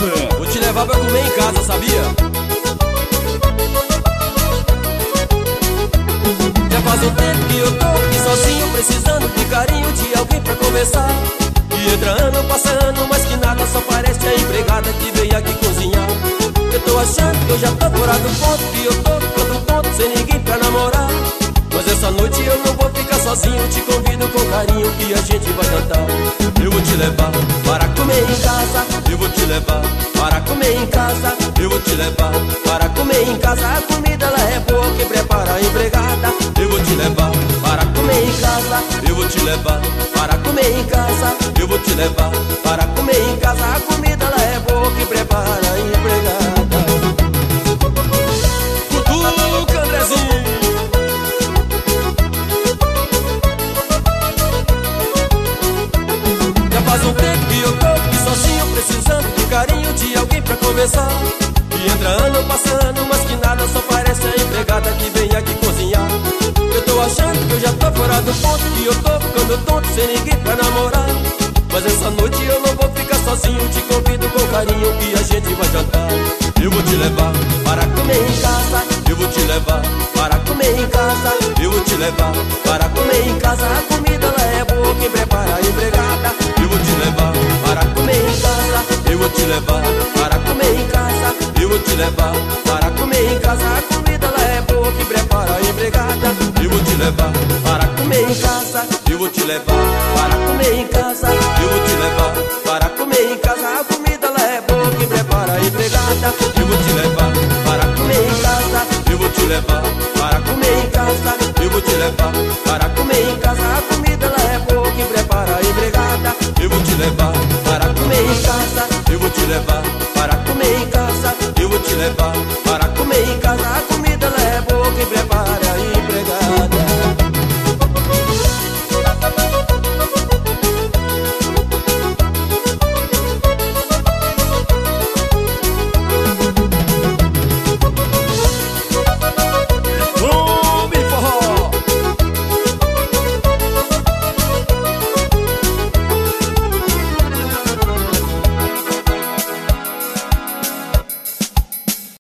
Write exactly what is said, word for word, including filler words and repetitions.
Vou te levar pra comer em casa, sabia? Já faz um tempo que eu tô aqui sozinho, precisando de carinho, de alguém pra conversar. E entra ano, passa ano, mas que nada, só parece a empregada que veio aqui cozinhar. Eu tô achando que eu já tô fora do ponto, que eu tô ficando tonto, sem ninguém pra namorar. Mas essa noite eu não vou ficar sozinho, te convido com carinho que a gente vai cantar. Eu vou te levar para comer em casa, eu vou te levar para comer em casa, eu vou te levar para comer em casa. A comida ela é boa, quem prepara a empregada. Eu vou te levar para comer em casa, eu vou te levar para comer em casa, eu vou te levar para comer em casa. A comida ela é boa, quem prepara a empregada. Cutuca, Andrezinho. Faz um tempo que eu tô aqui sozinho, precisando de carinho, de alguém pra conversar. E entra ano, passa ano, mas que nada, só parece a empregada que vem aqui cozinhar. Eu tô achando que eu já tô fora do ponto, que eu tô ficando tonto, sem ninguém pra namorar. Mas essa noite eu não vou ficar sozinho, te convido com carinho que a gente vai jantar. Eu vou te levar para comer em casa, eu vou te levar para comer em casa, eu vou te levar para comer em casa. A comida ela é boa, quem prepara a empregada. Eu vou te levar para comer em casa, eu vou te levar para comer em casa, eu vou te levar para comer em casa. A comida ela é boa, quem prepara a empregada. Eu vou te levar para comer em casa, eu vou te levar para comer em casa, eu vou te levar para comer em casa. A comida ela é boa, quem prepara a empregada. Eu vou te levar para comer em casa, eu vou te levar para comer em casa, eu vou te levar para comer em casa. A comida ela é boa, quem prepara a empregada. Eu vou te levar para comer em casa, eu vou te levar para comer em casa, eu vou te levar para comer em casa.